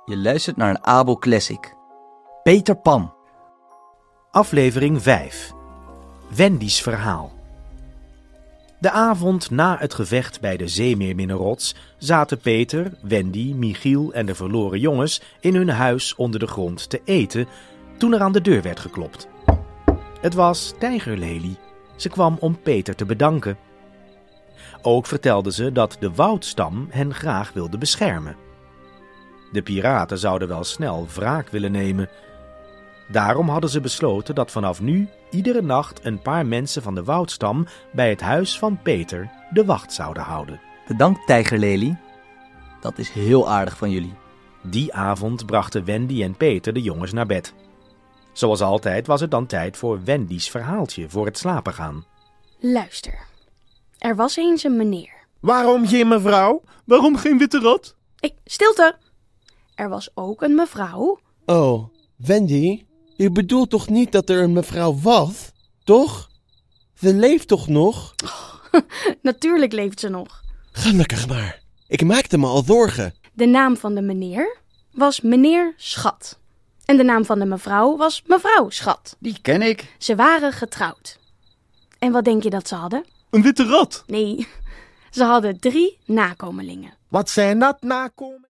Je luistert naar een Abel Classic. Peter Pan. Aflevering 5. Wendy's verhaal. De avond na het gevecht bij de Zeemeerminnenrots zaten Peter, Wendy, Michiel en de verloren jongens in hun huis onder de grond te eten toen er aan de deur werd geklopt. Het was Tijgerlelie. Ze kwam om Peter te bedanken. Ook vertelde ze dat de woudstam hen graag wilde beschermen. De piraten zouden wel snel wraak willen nemen. Daarom hadden ze besloten dat vanaf nu iedere nacht een paar mensen van de woudstam bij het huis van Peter de wacht zouden houden. Bedankt, Tijgerlelie. Dat is heel aardig van jullie. Die avond brachten Wendy en Peter de jongens naar bed. Zoals altijd was het dan tijd voor Wendy's verhaaltje voor het slapen gaan. Luister, er was eens een meneer. Waarom geen mevrouw? Waarom geen witte rat? Stilte! Er was ook een mevrouw. Oh, Wendy, je bedoelt toch niet dat er een mevrouw was, toch? Ze leeft toch nog? Natuurlijk leeft ze nog. Gelukkig maar. Ik maakte me al zorgen. De naam van de meneer was meneer Schat. En de naam van de mevrouw was mevrouw Schat. Die ken ik. Ze waren getrouwd. En wat denk je dat ze hadden? Een witte rat? Nee, ze hadden 3 nakomelingen. Wat zijn dat nakomen?